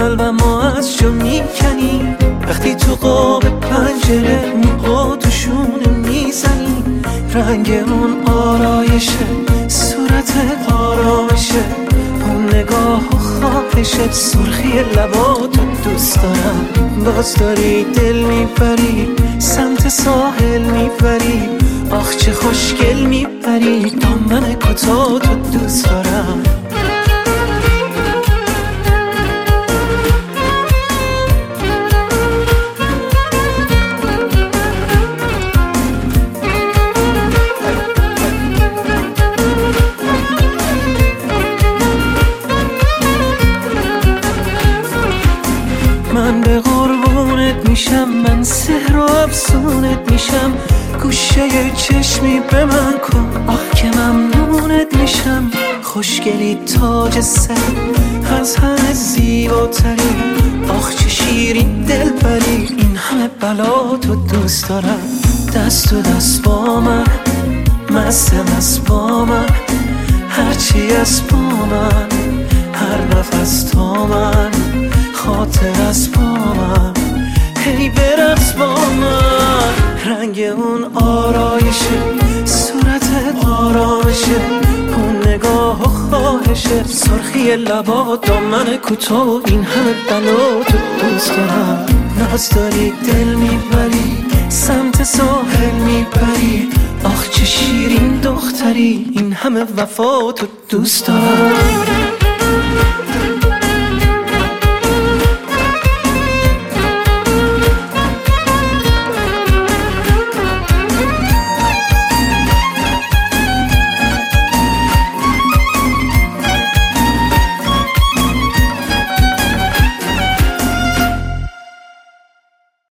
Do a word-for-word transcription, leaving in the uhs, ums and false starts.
قلبمو از جا میکنی، وقتی تو قاب پنجره موها تو شونه میزنی. رنگ اون آرایشه، صورتت آرامشه، اون نگاه و خواهشه، سرخی لباتو دوست دارم. باز داری دل میبری، سمت ساحل میبری، آخ چه خوشگل میبری. دامن کوتاه تو دوست دارم. من به قربونت میشم، من سحر و افسونت میشم. گوشه چشمی به من کن، آه که ممنونت میشم. خوشگلی تاج سر، از همه زیباتری، آخ چه شیرین دل بری. این همه بلا تو دوست دارم. دست تو دست با من، مست مست با من، هرچی از با من، هر نفس تا من، خاطر از با من، هی برقص با من. رنگ اون آرایشه، صورتت آرامشه، اون نگاه و خواهشه، سرخی لبا، دامن کوتاه، این همه بلا تو دوست دارم. ناز داری دل میبری، سمت ساحل میبری، آخ چه شیرین دختری. این همه وفا تو دوست دارم.